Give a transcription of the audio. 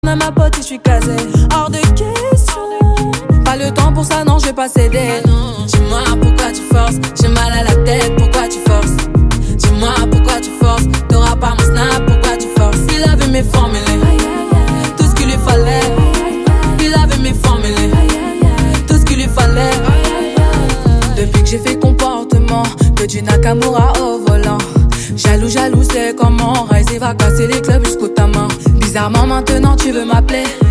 À ma pote et je suis casée. Hors de question. Pas le temps pour ça, non, je vais pas céder. Dis-moi pourquoi tu forces. J'ai mal à la tête, pourquoi tu forces. Dis-moi pourquoi tu forces. T'auras pas mon snap, pourquoi tu forces. Il avait mes formulés, tout ce qu'il lui fallait. Il avait mes formulés, tout ce qu'il lui fallait. Depuis que j'ai fait comportement, que du Nakamura au volant. Jaloux, jaloux, c'est comment Rise va casser les clubs jusqu'au tamin. Bizarrement maintenant tu veux m'appeler.